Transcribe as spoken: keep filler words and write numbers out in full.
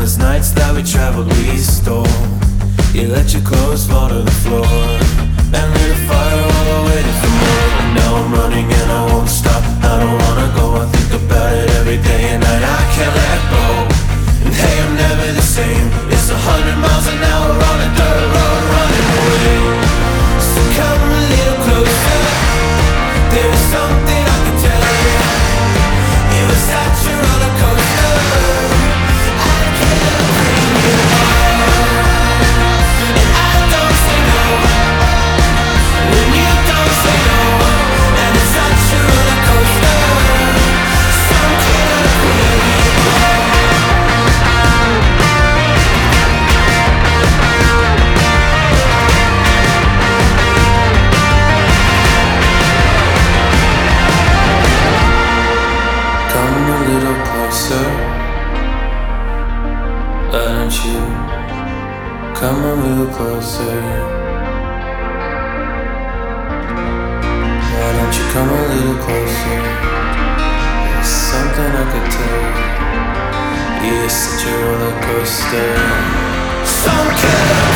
countless nights that we traveled, we stole. You let your clothes fall to the floor and lit a fire while I waited for more. And now I'm running and I won't stop. I don't wanna go, I think about it every day and night. I can't let go. And hey, I'm never the same. It's a hundred miles an hour on a dirt road running away. So come a little closer. There is something I can tell you. It was such a roller coaster. I can't bring you on. And I don't say no when you don't say no. And it's such a roller coaster. Some can't bring you on. Come a little closer, why don't you come a little closer? Why don't you come a little closer? There's something I could tell you. You're such a roller coaster. Some kid